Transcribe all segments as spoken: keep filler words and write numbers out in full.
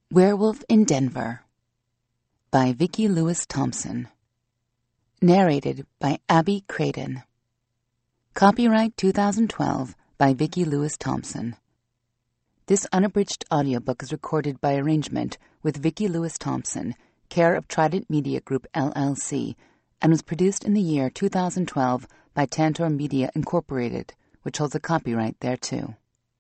Werewolf in Denver by Vicki Lewis Thompson. Narrated by Abby Craden. Copyright two thousand twelve by Vicki Lewis Thompson. This unabridged audiobook is recorded by arrangement with Vicki Lewis Thompson, care of Trident Media Group, L L C, and was produced in the year two thousand twelve by Tantor Media, Incorporated, which holds a copyright thereto.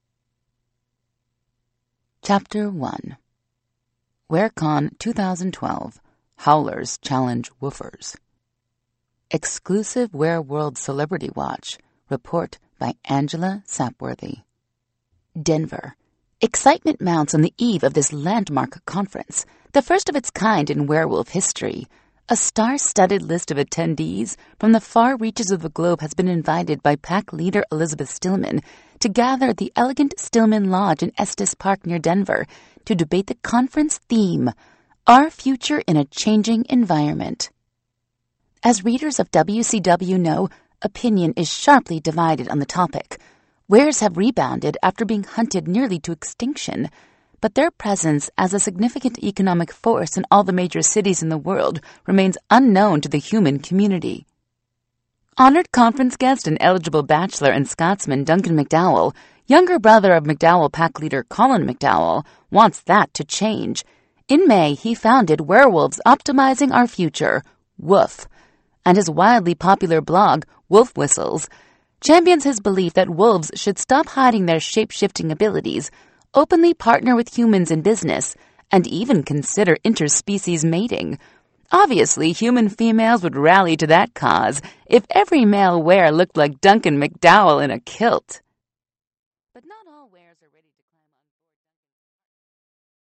Chapter one. WereCon twenty twelve. Howlers Challenge Woofers. Exclusive Wereworld Celebrity Watch. Report by Angela Sapworthy. Denver. Excitement mounts on the eve of this landmark conference, the first of its kind in werewolf history. A star-studded list of attendees from the far reaches of the globe has been invited by pack leader Elizabeth Stillman to gather at the elegant Stillman Lodge in Estes Park near Denver to debate the conference theme, Our Future in a Changing Environment. As readers of W C W know, opinion is sharply divided on the topic. Wares have rebounded after being hunted nearly to extinction, but their presence as a significant economic force in all the major cities in the world remains unknown to the human community. Honored conference guest and eligible bachelor and Scotsman Duncan McDowell, younger brother of McDowell pack leader Colin McDowell, wants that to change. In May, he founded Werewolves Optimizing Our Future, Woof, and his wildly popular blog, Wolf Whistles, champions his belief that wolves should stop hiding their shape-shifting abilities, openly partner with humans in business, and even consider interspecies mating. Obviously, human females would rally to that cause if every male were looked like Duncan McDowell in a kilt.